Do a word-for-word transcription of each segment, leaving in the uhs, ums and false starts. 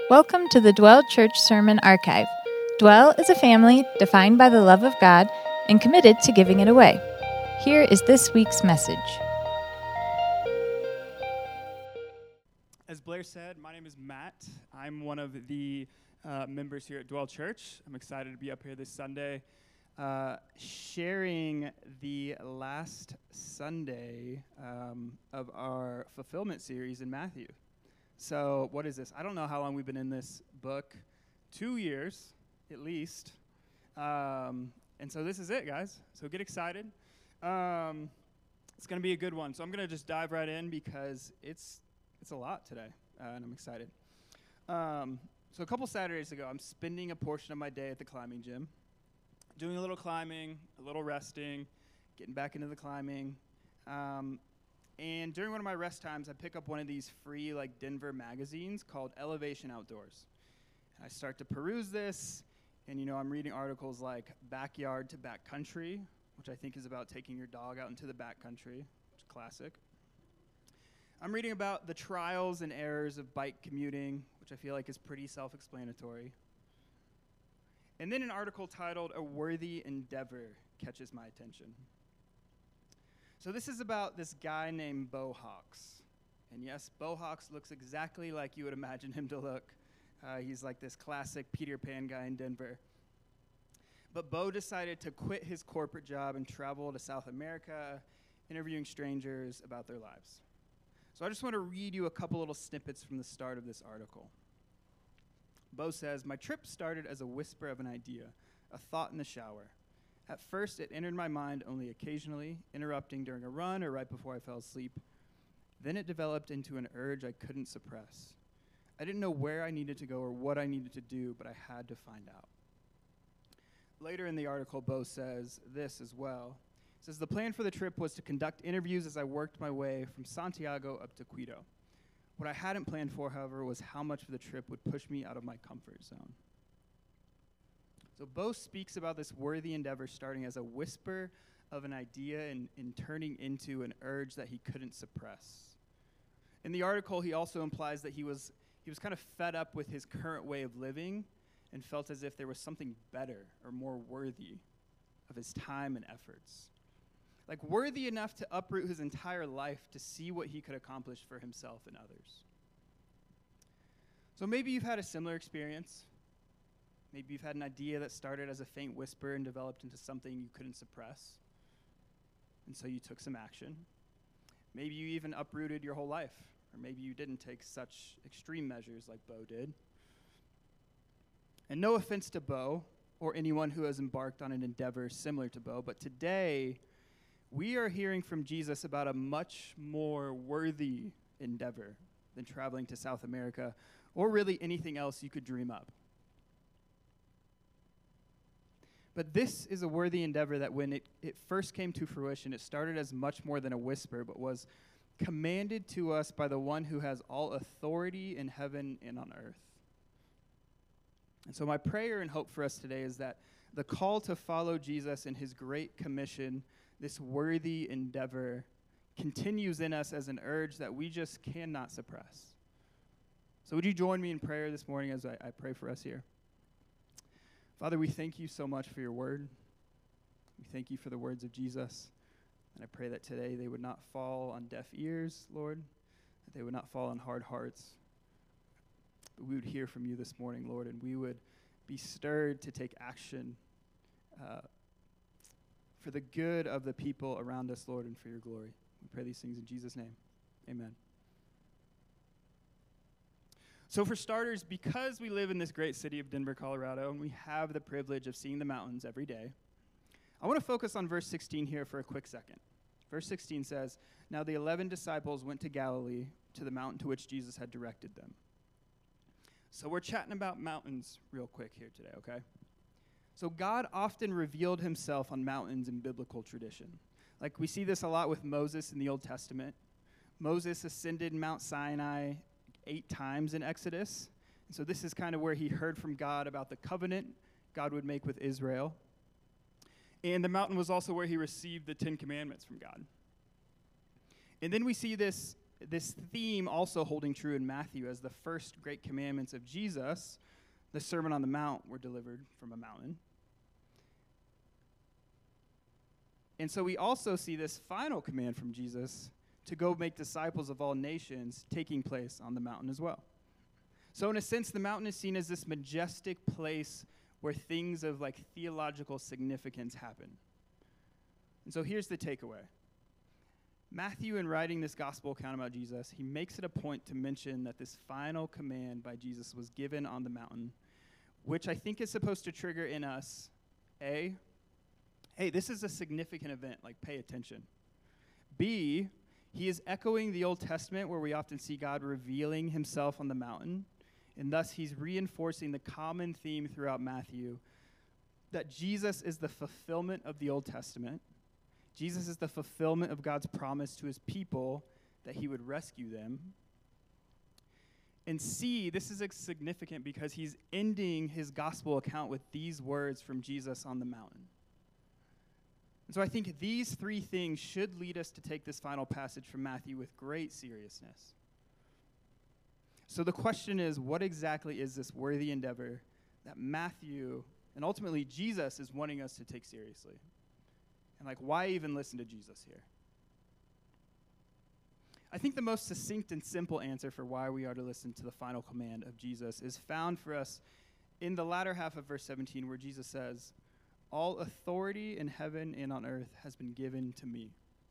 Welcome to the Dwell Church Sermon Archive. Dwell is a family defined by the love of God and committed to giving it away. Here is this week's message. As Blair said, my name is Matt. I'm one of the uh, members here at Dwell Church. I'm excited to be up here this Sunday, uh, sharing the last Sunday um, of our fulfillment series in Matthew. So what is this? I don't know how long we've been in this book. Two years, at least. Um, and so this is it, guys. So get excited. Um, it's going to be a good one. So I'm going to just dive right in because it's it's a lot today, uh, and I'm excited. Um, so a couple Saturdays ago, I'm spending a portion of my day at the climbing gym, doing a little climbing, a little resting, getting back into the climbing. Um, And during one of my rest times, I pick up one of these free, like, Denver magazines called Elevation Outdoors. And I start to peruse this, and, you know, I'm reading articles like Backyard to Backcountry, which I think is about taking your dog out into the backcountry, which is classic. I'm reading about the trials and errors of bike commuting, which I feel like is pretty self-explanatory. And then an article titled A Worthy Endeavor catches my attention. So this is about this guy named Bo Hawks. And yes, Bo Hawks looks exactly like you would imagine him to look. Uh, he's like this classic Peter Pan guy in Denver. But Bo decided to quit his corporate job and travel to South America, interviewing strangers about their lives. So I just want to read you a couple little snippets from the start of this article. Bo says, "My trip started as a whisper of an idea, a thought in the shower. At first, it entered my mind only occasionally, interrupting during a run or right before I fell asleep. Then it developed into an urge I couldn't suppress. I didn't know where I needed to go or what I needed to do, but I had to find out." Later in the article, Bo says this as well. He says, "The plan for the trip was to conduct interviews as I worked my way from Santiago up to Quito. What I hadn't planned for, however, was how much of the trip would push me out of my comfort zone." So Bo speaks about this worthy endeavor starting as a whisper of an idea and, and turning into an urge that he couldn't suppress. In the article, he also implies that he was he was kind of fed up with his current way of living and felt as if there was something better or more worthy of his time and efforts. Like worthy enough to uproot his entire life to see what he could accomplish for himself and others. So maybe you've had a similar experience. Maybe you've had an idea that started as a faint whisper and developed into something you couldn't suppress, and so you took some action. Maybe you even uprooted your whole life, or maybe you didn't take such extreme measures like Bo did. And no offense to Bo or anyone who has embarked on an endeavor similar to Bo, but today we are hearing from Jesus about a much more worthy endeavor than traveling to South America or really anything else you could dream up. But this is a worthy endeavor that when it, it first came to fruition, it started as much more than a whisper, but was commanded to us by the one who has all authority in heaven and on earth. And so my prayer and hope for us today is that the call to follow Jesus in his great commission, this worthy endeavor, continues in us as an urge that we just cannot suppress. So would you join me in prayer this morning as I, I pray for us here? Father, we thank you so much for your word. We thank you for the words of Jesus. And I pray that today they would not fall on deaf ears, Lord, that they would not fall on hard hearts. But we would hear from you this morning, Lord, and we would be stirred to take action uh, for the good of the people around us, Lord, and for your glory. We pray these things in Jesus' name. Amen. So for starters, because we live in this great city of Denver, Colorado, and we have the privilege of seeing the mountains every day, I want to focus on verse sixteen here for a quick second. Verse sixteen says, "Now the eleven disciples went to Galilee, to the mountain to which Jesus had directed them." So we're chatting about mountains real quick here today, okay? So God often revealed himself on mountains in biblical tradition. Like we see this a lot with Moses in the Old Testament. Moses ascended Mount Sinai eight times in Exodus. And so this is kind of where he heard from God about the covenant God would make with Israel. And the mountain was also where he received the Ten Commandments from God. And then we see this this theme also holding true in Matthew, as the first great commandments of Jesus, the Sermon on the Mount, were delivered from a mountain. And so we also see this final command from Jesus to go make disciples of all nations taking place on the mountain as well. So in a sense, the mountain is seen as this majestic place where things of like theological significance happen. And so here's the takeaway. Matthew, in writing this gospel account about Jesus, he makes it a point to mention that this final command by Jesus was given on the mountain, which I think is supposed to trigger in us, A, hey, this is a significant event, like pay attention. B, he is echoing the Old Testament where we often see God revealing himself on the mountain, and thus he's reinforcing the common theme throughout Matthew that Jesus is the fulfillment of the Old Testament. Jesus is the fulfillment of God's promise to his people that he would rescue them. And C, this is significant because he's ending his gospel account with these words from Jesus on the mountain. And so I think these three things should lead us to take this final passage from Matthew with great seriousness. So the question is, what exactly is this worthy endeavor that Matthew and ultimately Jesus is wanting us to take seriously? And like, why even listen to Jesus here? I think the most succinct and simple answer for why we are to listen to the final command of Jesus is found for us in the latter half of verse seventeen, where Jesus says, "All authority in heaven and on earth has been given to me."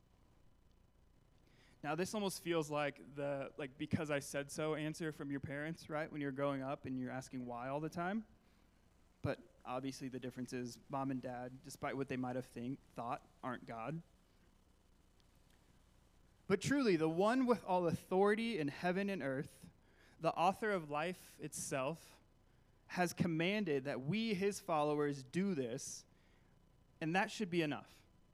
Now, this almost feels like the like because I said so answer from your parents, right? When you're growing up and you're asking why all the time. But obviously the difference is mom and dad, despite what they might have think, thought, aren't God. But truly, the one with all authority in heaven and earth, the author of life itself, has commanded that we, his followers, do this, and that should be enough.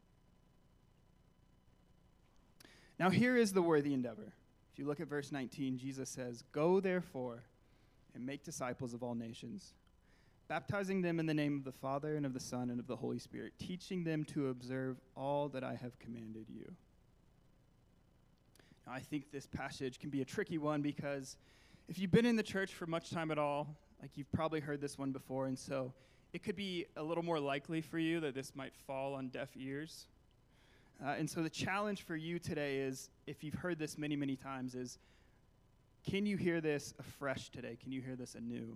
Now here is the worthy endeavor. If you look at verse nineteen, Jesus says, "Go therefore and make disciples of all nations, baptizing them in the name of the Father and of the Son and of the Holy Spirit, teaching them to observe all that I have commanded you." Now I think this passage can be a tricky one because if you've been in the church for much time at all, like you've probably heard this one before, and so it could be a little more likely for you that this might fall on deaf ears. Uh, and so the challenge for you today is, if you've heard this many, many times, is can you hear this afresh today? Can you hear this anew?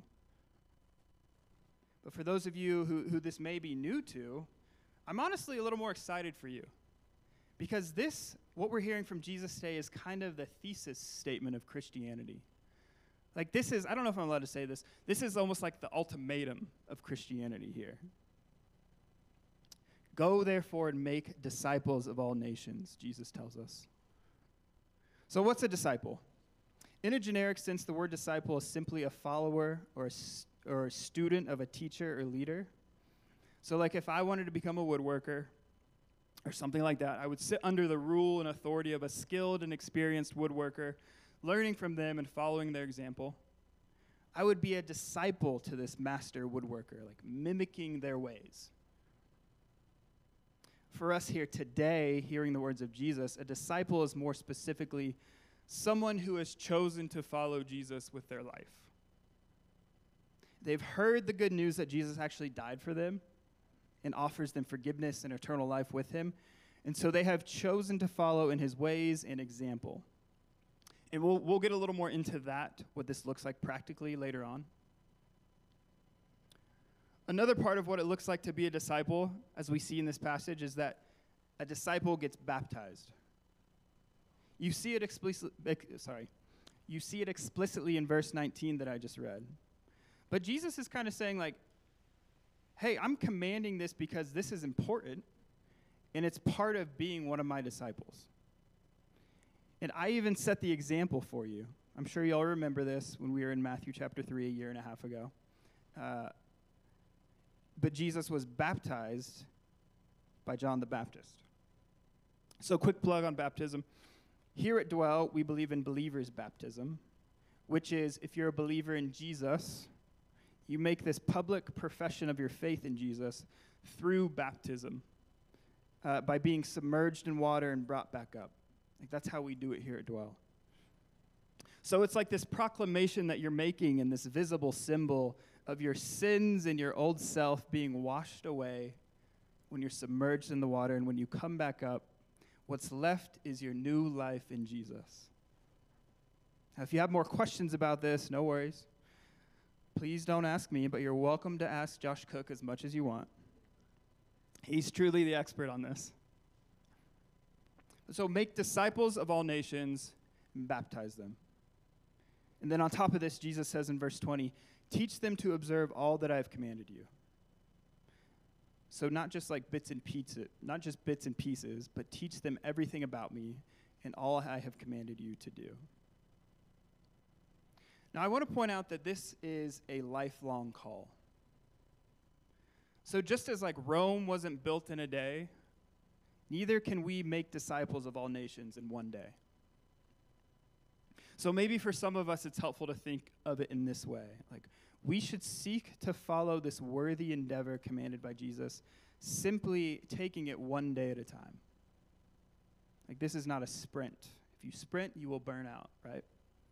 But for those of you who, who this may be new to, I'm honestly a little more excited for you. Because this, what we're hearing from Jesus today, is kind of the thesis statement of Christianity. Like this is, I don't know if I'm allowed to say this, this is almost like the ultimatum of Christianity here. Go therefore and make disciples of all nations, Jesus tells us. So what's a disciple? In a generic sense, the word disciple is simply a follower or a, or a student of a teacher or leader. So like if I wanted to become a woodworker or something like that, I would sit under the rule and authority of a skilled and experienced woodworker, learning from them and following their example. I would be a disciple to this master woodworker, like mimicking their ways. For us here today, hearing the words of Jesus, a disciple is more specifically someone who has chosen to follow Jesus with their life. They've heard the good news that Jesus actually died for them and offers them forgiveness and eternal life with him, and so they have chosen to follow in his ways and example. And we'll we'll get a little more into that, what this looks like practically later on. Another part of what it looks like to be a disciple, as we see in this passage, is that a disciple gets baptized. You see it explicit, sorry, you see it explicitly in verse nineteen that I just read. But Jesus is kind of saying like, hey, I'm commanding this because this is important, and it's part of being one of my disciples. And I even set the example for you. I'm sure you all remember this when we were in Matthew chapter three a year and a half ago. Uh, but Jesus was baptized by John the Baptist. So quick plug on baptism. Here at Dwell, we believe in believer's baptism, which is if you're a believer in Jesus, you make this public profession of your faith in Jesus through baptism, uh, by being submerged in water and brought back up. Like that's how we do it here at Dwell. So it's like this proclamation that you're making and this visible symbol of your sins and your old self being washed away when you're submerged in the water, and when you come back up, what's left is your new life in Jesus. Now, if you have more questions about this, no worries. Please don't ask me, but you're welcome to ask Josh Cook as much as you want. He's truly the expert on this. So make disciples of all nations and baptize them. And then on top of this, Jesus says in verse twenty, teach them to observe all that I have commanded you. So not just like bits and pieces, not just bits and pieces, but teach them everything about me and all I have commanded you to do. Now I want to point out that this is a lifelong call. So just as like Rome wasn't built in a day, neither can we make disciples of all nations in one day. So maybe for some of us it's helpful to think of it in this way. Like, we should seek to follow this worthy endeavor commanded by Jesus, simply taking it one day at a time. Like, this is not a sprint. If you sprint, you will burn out, right?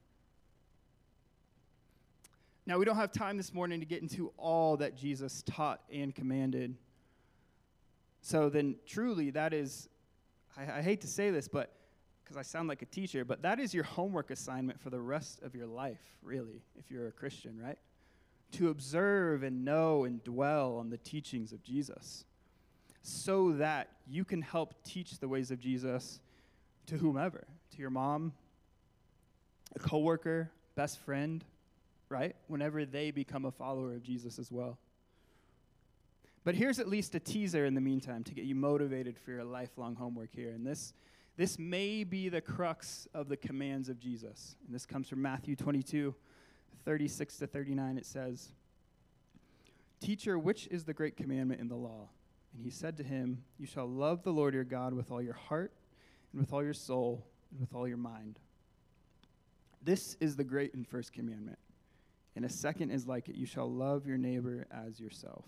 Now, we don't have time this morning to get into all that Jesus taught and commanded. So then, truly, that is, I, I hate to say this, but because I sound like a teacher, but that is your homework assignment for the rest of your life, really, if you're a Christian, right? To observe and know and dwell on the teachings of Jesus so that you can help teach the ways of Jesus to whomever, to your mom, a coworker, best friend, right? Whenever they become a follower of Jesus as well. But here's at least a teaser in the meantime to get you motivated for your lifelong homework here. And this, this may be the crux of the commands of Jesus. And this comes from Matthew twenty-two, thirty-six to thirty-nine. It says, "Teacher, which is the great commandment in the law?" And he said to him, "You shall love the Lord your God with all your heart and with all your soul and with all your mind. This is the great and first commandment. And a second is like it. You shall love your neighbor as yourself."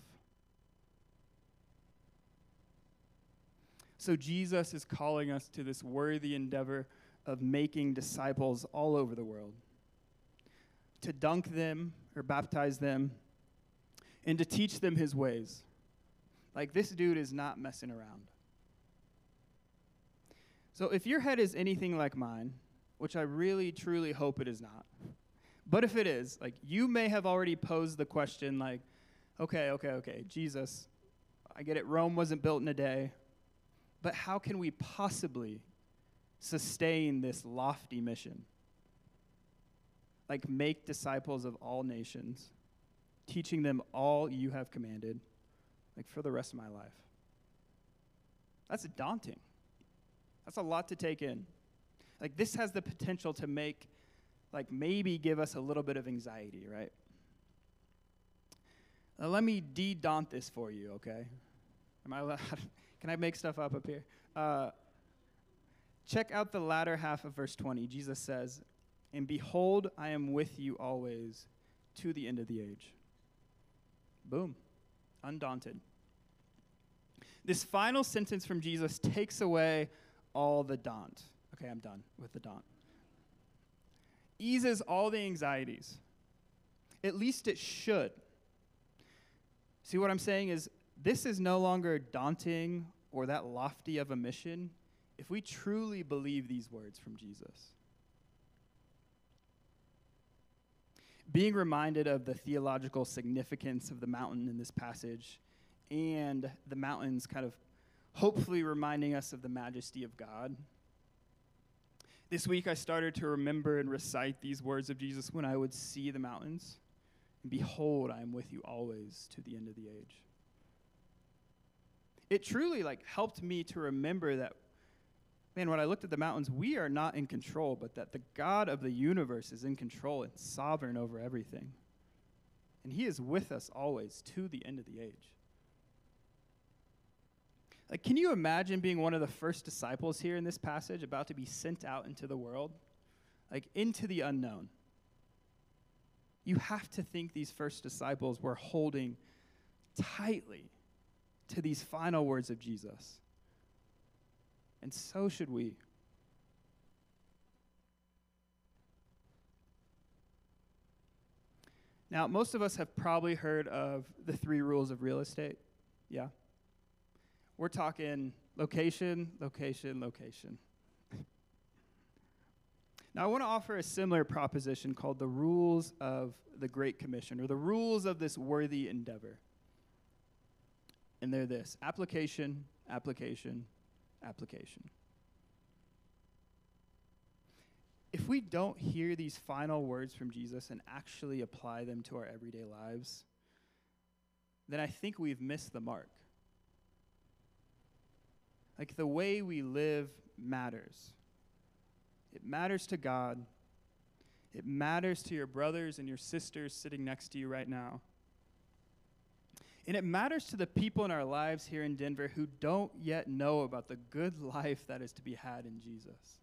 So Jesus is calling us to this worthy endeavor of making disciples all over the world, to dunk them or baptize them, and to teach them his ways. Like, this dude is not messing around. So if your head is anything like mine, which I really, truly hope it is not, but if it is, like, you may have already posed the question, like, okay, okay, okay, Jesus, I get it, Rome wasn't built in a day, but how can we possibly sustain this lofty mission? Like, make disciples of all nations, teaching them all you have commanded, like, for the rest of my life. That's daunting. That's a lot to take in. Like, this has the potential to make, like, maybe give us a little bit of anxiety, right? Now, let me de-daunt this for you, okay? Am I allowed? Can I make stuff up up here? Uh, check out the latter half of verse twenty. Jesus says, "And behold, I am with you always to the end of the age." Boom. Undaunted. This final sentence from Jesus takes away all the daunt. Okay, I'm done with the daunt. Eases all the anxieties. At least it should. See, what I'm saying is, this is no longer daunting or that lofty of a mission if we truly believe these words from Jesus. Being reminded of the theological significance of the mountain in this passage, and the mountains kind of hopefully reminding us of the majesty of God. This week I started to remember and recite these words of Jesus when I would see the mountains. And behold, I am with you always to the end of the age. It truly like helped me to remember that, man, when I looked at the mountains, we are not in control, but that the God of the universe is in control and sovereign over everything. And he is with us always to the end of the age. Like, can you imagine being one of the first disciples here in this passage, about to be sent out into the world, like into the unknown? You have to think these first disciples were holding tightly to these final words of Jesus. And so should we. Now, most of us have probably heard of the three rules of real estate. Yeah? We're talking location, location, location. Now, I want to offer a similar proposition called the rules of the Great Commission, or the rules of this worthy endeavor. And they're this: application, application, application. If we don't hear these final words from Jesus and actually apply them to our everyday lives, then I think we've missed the mark. Like, the way we live matters. It matters to God. It matters to your brothers and your sisters sitting next to you right now. And it matters to the people in our lives here in Denver who don't yet know about the good life that is to be had in Jesus.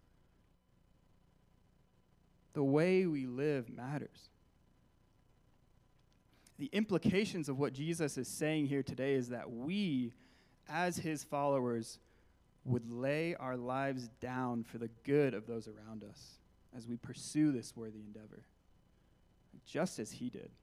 The way we live matters. The implications of what Jesus is saying here today is that we, as his followers, would lay our lives down for the good of those around us as we pursue this worthy endeavor, just as he did.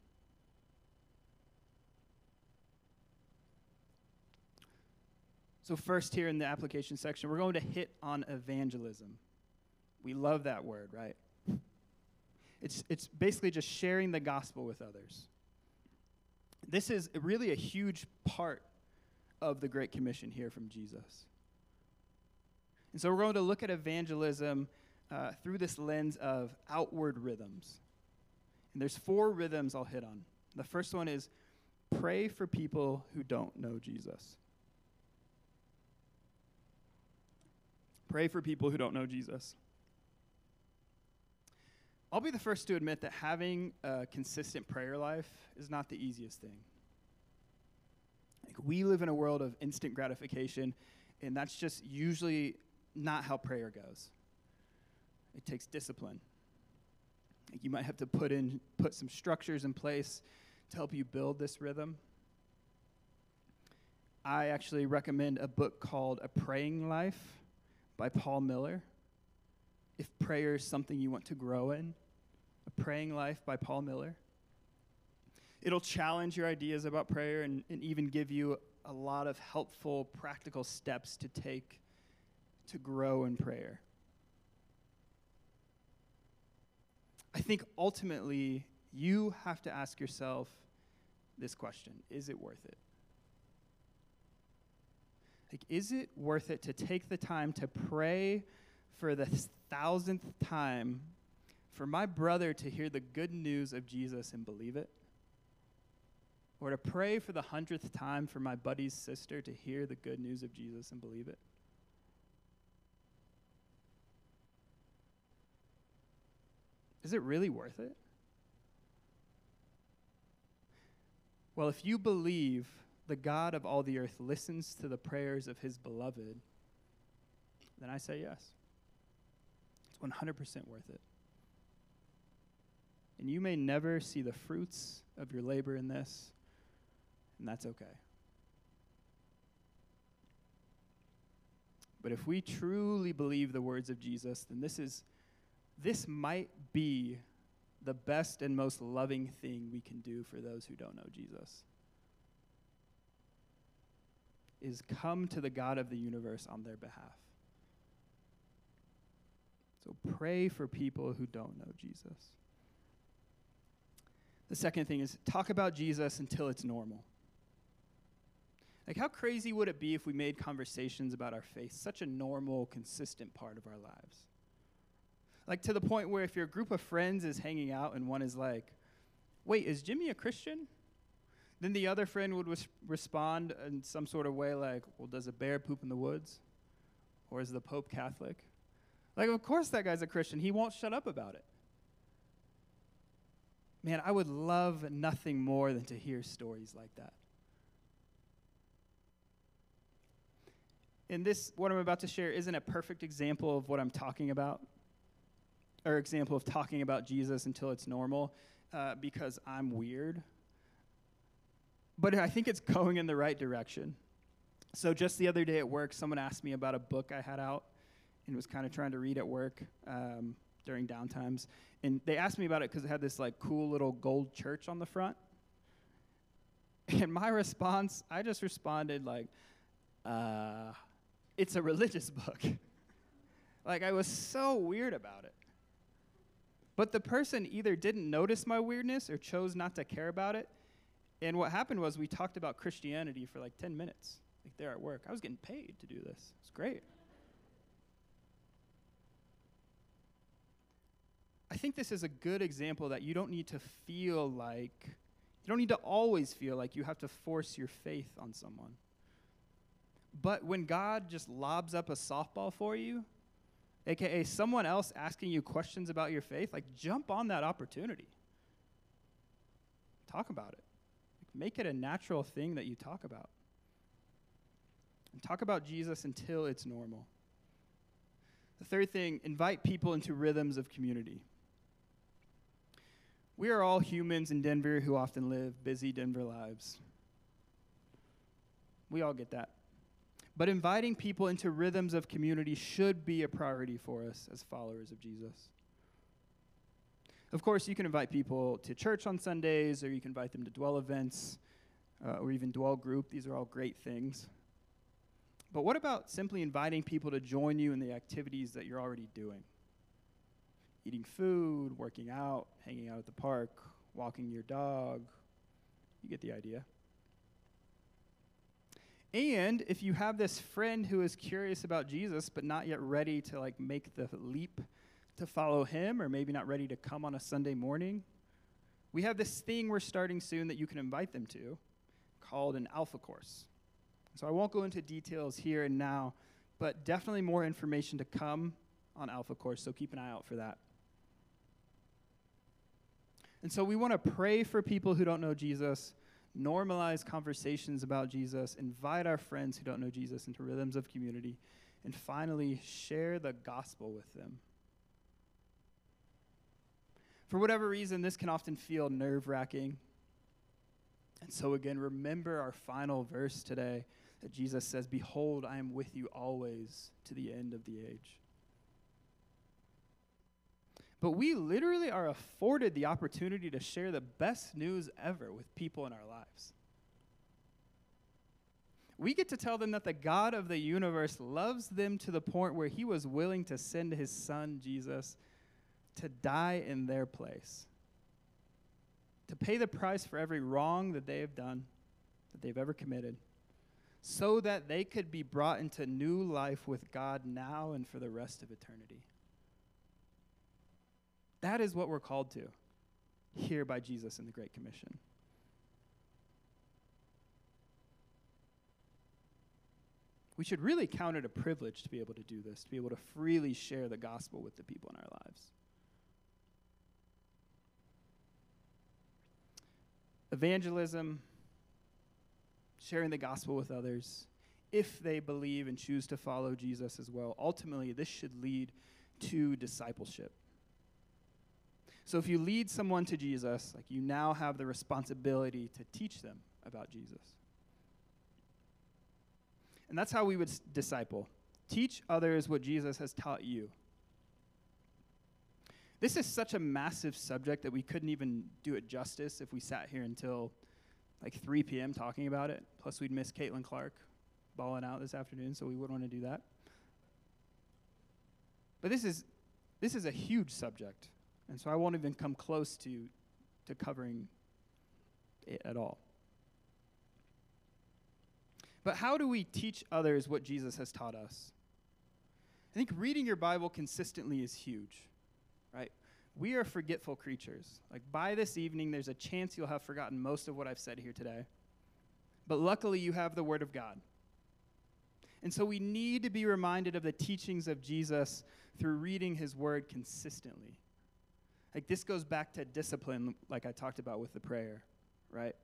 So first, here in the application section, we're going to hit on evangelism. We love that word, right? It's, it's basically just sharing the gospel with others. This is really a huge part of the Great Commission here from Jesus. And so we're going to look at evangelism uh, through this lens of outward rhythms. And there's four rhythms I'll hit on. The first one is pray for people who don't know Jesus. Pray for people who don't know Jesus. I'll be the first to admit that having a consistent prayer life is not the easiest thing. Like, we live in a world of instant gratification, and that's just usually not how prayer goes. It takes discipline. Like, you might have to put in put some structures in place to help you build this rhythm. I actually recommend a book called A Praying Life by Paul Miller. If prayer is something you want to grow in, A Praying Life by Paul Miller. It'll challenge your ideas about prayer and, and even give you a lot of helpful, practical steps to take to grow in prayer. I think ultimately you have to ask yourself this question: is it worth it? Like, is it worth it to take the time to pray for the thousandth time for my brother to hear the good news of Jesus and believe it? Or to pray for the hundredth time for my buddy's sister to hear the good news of Jesus and believe it? Is it really worth it? Well, if you believe the God of all the earth listens to the prayers of his beloved, then I say yes. It's one hundred percent worth it. And you may never see the fruits of your labor in this, and that's okay. But if we truly believe the words of Jesus, then this is this might be the best and most loving thing we can do for those who don't know Jesus. Is come to the God of the universe on their behalf. So pray for people who don't know Jesus. The second thing is talk about Jesus until it's normal. Like, how crazy would it be if we made conversations about our faith such a normal, consistent part of our lives? Like, to the point where if your group of friends is hanging out and one is like, wait, is Jimmy a Christian? Then the other friend would res- respond in some sort of way like, well, does a bear poop in the woods? Or is the Pope Catholic? Like, of course that guy's a Christian. He won't shut up about it. Man, I would love nothing more than to hear stories like that. And this, what I'm about to share, isn't a perfect example of what I'm talking about, or example of talking about Jesus until it's normal, uh, because I'm weird. But I think it's going in the right direction. So just the other day at work, someone asked me about a book I had out and was kind of trying to read at work um, during downtimes. And they asked me about it because it had this like cool little gold church on the front. And my response, I just responded like, uh, it's a religious book. Like, I was so weird about it. But the person either didn't notice my weirdness or chose not to care about it. And what happened was we talked about Christianity for like ten minutes, like there at work. I was getting paid to do this. It's great. I think this is a good example that you don't need to feel like, you don't need to always feel like you have to force your faith on someone. But when God just lobs up a softball for you, A K A someone else asking you questions about your faith, like jump on that opportunity. Talk about it. Make it a natural thing that you talk about. And talk about Jesus until it's normal. The third thing, invite people into rhythms of community. We are all humans in Denver who often live busy Denver lives. We all get that. But inviting people into rhythms of community should be a priority for us as followers of Jesus. Of course, you can invite people to church on Sundays, or you can invite them to Dwell events, uh, or even Dwell group. These are all great things. But what about simply inviting people to join you in the activities that you're already doing? Eating food, working out, hanging out at the park, walking your dog. You get the idea. And if you have this friend who is curious about Jesus but not yet ready to like make the leap to follow him, or maybe not ready to come on a Sunday morning, we have this thing we're starting soon that you can invite them to called an Alpha Course. So I won't go into details here and now, but definitely more information to come on Alpha Course, so keep an eye out for that. And so we want to pray for people who don't know Jesus, normalize conversations about Jesus, invite our friends who don't know Jesus into rhythms of community, and finally, share the gospel with them. For whatever reason, this can often feel nerve-wracking. And so again, remember our final verse today that Jesus says, "Behold, I am with you always to the end of the age." But we literally are afforded the opportunity to share the best news ever with people in our lives. We get to tell them that the God of the universe loves them to the point where he was willing to send his son, Jesus, to die in their place, to pay the price for every wrong that they have done, that they've ever committed, so that they could be brought into new life with God now and for the rest of eternity. That is what we're called to here by Jesus in the Great Commission. We should really count it a privilege to be able to do this, to be able to freely share the gospel with the people in our lives. Evangelism, sharing the gospel with others, if they believe and choose to follow Jesus as well, ultimately this should lead to discipleship. So if you lead someone to Jesus, like you now have the responsibility to teach them about Jesus. And that's how we would s- disciple. Teach others what Jesus has taught you. This is such a massive subject that we couldn't even do it justice if we sat here until like three p.m. talking about it. Plus we'd miss Caitlin Clark balling out this afternoon, so we wouldn't want to do that. But this is this is a huge subject. And so I won't even come close to, to covering it at all. But how do we teach others what Jesus has taught us? I think reading your Bible consistently is huge, right? We are forgetful creatures. Like by this evening, there's a chance you'll have forgotten most of what I've said here today. But luckily, you have the Word of God. And so we need to be reminded of the teachings of Jesus through reading his Word consistently. Like this goes back to discipline, like I talked about with the prayer, right?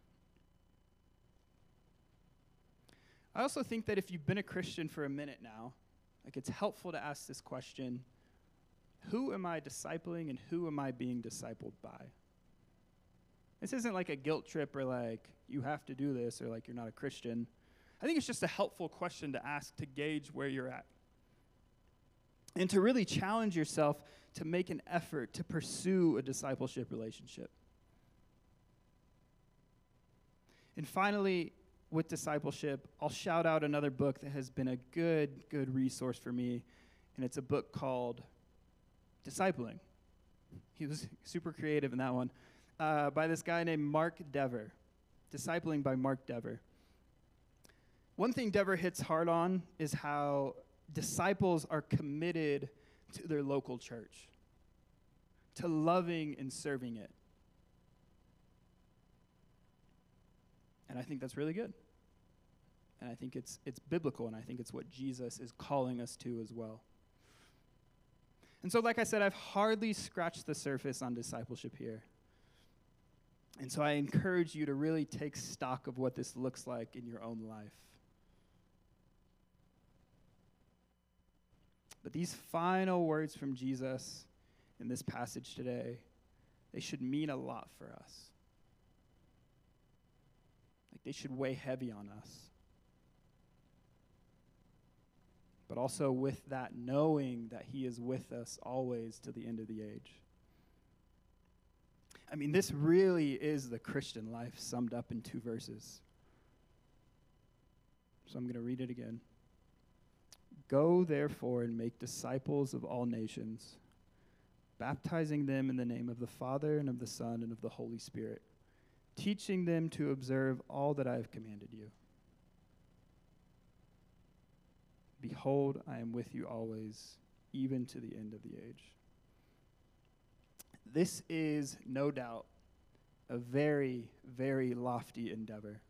I also think that if you've been a Christian for a minute now, like it's helpful to ask this question: who am I discipling and who am I being discipled by? This isn't like a guilt trip or like you have to do this or like you're not a Christian. I think it's just a helpful question to ask to gauge where you're at. and to really challenge yourself to make an effort to pursue a discipleship relationship. And finally, with discipleship, I'll shout out another book that has been a good, good resource for me, and it's a book called Discipling. He was super creative in that one, uh, by this guy named Mark Dever. Discipling by Mark Dever. One thing Dever hits hard on is how disciples are committed to their local church, to loving and serving it. And I think that's really good. And I think it's it's biblical, and I think it's what Jesus is calling us to as well. And so, like I said, I've hardly scratched the surface on discipleship here. And so I encourage you to really take stock of what this looks like in your own life. But these final words from Jesus in this passage today, they should mean a lot for us. Like they should weigh heavy on us. But also with that, knowing that he is with us always to the end of the age. I mean, this really is the Christian life summed up in two verses. So I'm going to read it again. Go, therefore, and make disciples of all nations, baptizing them in the name of the Father and of the Son and of the Holy Spirit, teaching them to observe all that I have commanded you. Behold, I am with you always, even to the end of the age. This is, no doubt, a very, very lofty endeavor,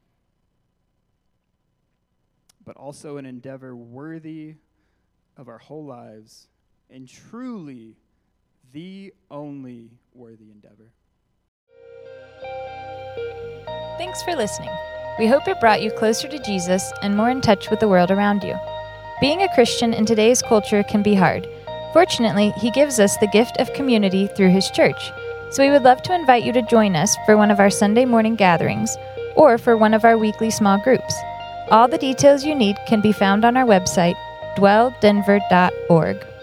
but also an endeavor worthy of our whole lives, and truly the only worthy endeavor. Thanks for listening. We hope it brought you closer to Jesus and more in touch with the world around you. Being a Christian in today's culture can be hard. Fortunately, he gives us the gift of community through his church, so we would love to invite you to join us for one of our Sunday morning gatherings or for one of our weekly small groups. All the details you need can be found on our website, dwell denver dot org.